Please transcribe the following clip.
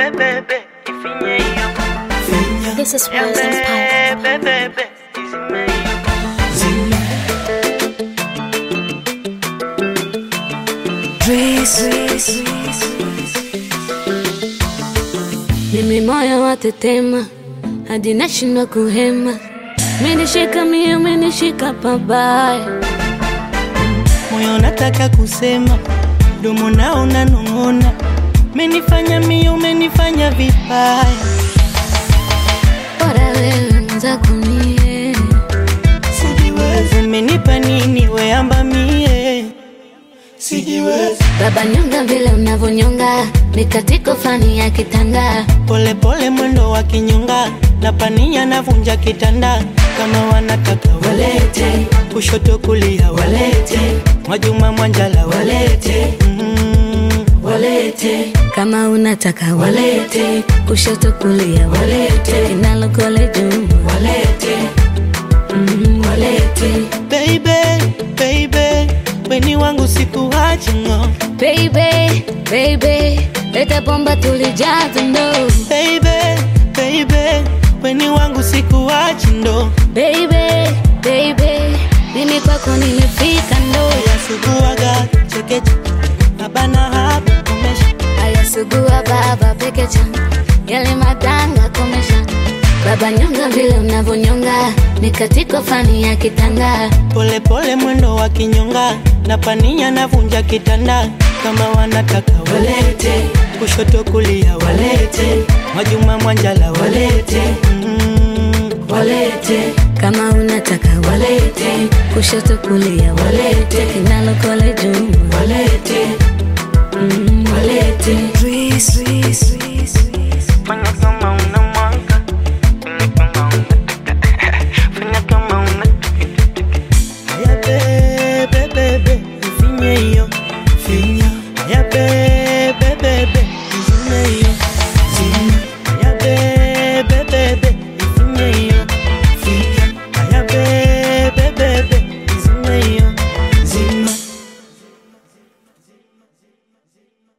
This is Words Inspired. Mimi moyo watetema hadi nashindwa kuhema, umenishika mie, umenishika pabaya. Moyo nataka kusema, domo nao unanong'ona, umenifanya mie, umenifanya vibaya. Bora wewe mwenzako mie, sijiwezi. Umenipa nini weamba mie, sijiwezi. Baba nyonga vile unavonyonga, mikatiko fani ya kitanga. Pole pole mwendo wa kinyonga, napania navunja kitanda. Kama wanataka walete, kushoto kulia walete, Mwajuma Mwanjala walete, walete. Kama unataka walete, kushoto kulia walete, Kinalo kole juu walete, walete. Baby, baby, weni wangu sikuachi ngo. Baby, baby, leta bomba tulijaza ndo. Baby, baby, weni wangu sikuachi ndo. Baby, baby, mimi kwako nimefika ndo. Ayasuguaga chekeche, abana hapa komesha. Ayasugua baba pekecha, yale madanga komesha. Baba nyonga vile unavonyonga, mikatiko fani ya kitanga. Pole pole mwendo wa kinyonga, napania navunja kitanda. Kama wanataka walete, kushoto kulia walete, Mwajuma Mwanjala walete, walete. Kama unataka walete, kushoto kulia walete, Kinalo kole juu walete, walete.